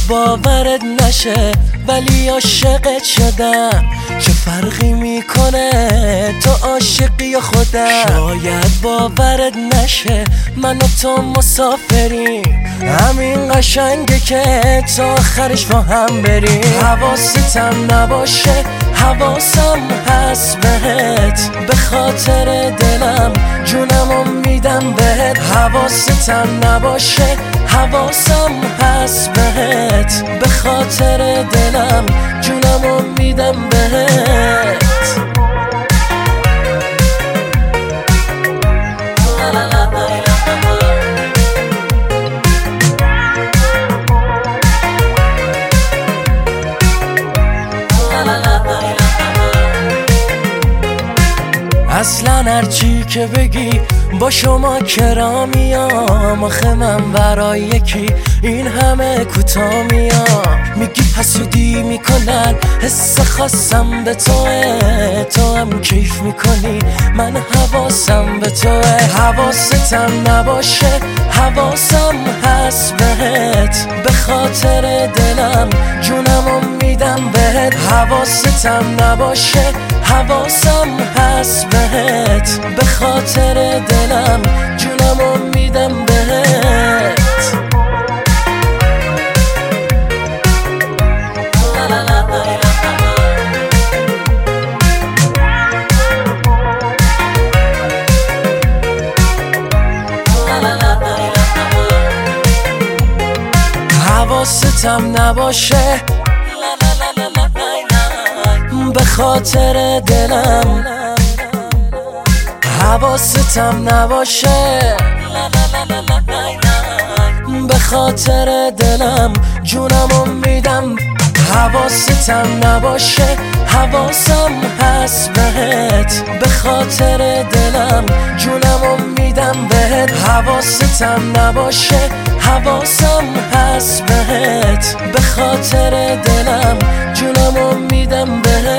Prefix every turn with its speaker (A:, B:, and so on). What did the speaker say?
A: باورت نشه ولی عاشقت شدم. چه فرقی میکنه تو عاشقی یا خودم؟ شاید باورت نشه من و تو مسافریم، همین قشنگه که تا آخرش با هم بریم. حواستم نباشه حواسم هست بهت، به خاطر دلم جونمو میدم بهت. حواستم نباشه حواسم هست بهت، به خاطر دلم جونمو میدم بهت. اصلا هرچی که بگی با شما کرامیام، آخه من برای یکی این همه کوتاه میام. میگی حسودی میکنن حس خاصم به توه، تو هم کیف میکنی من حواسم به توه. حواستم نباشه حواسم هست بهت، به خاطر دلم جونمو میدم بهت. حواستم نباشه حواسم هست بهت، به خاطر دلم جونمو میدم بهت. حواستم نباشه به خاطر دلم، حواستم نباشه به خاطر دلم جونمو میدم. حواستم نباشه حواسم هست بهت، به خاطر دلم جونمو میدم بهت. حواستم نباشه حواسم هست بهت، به خاطر دلم جونمو میدم بهت.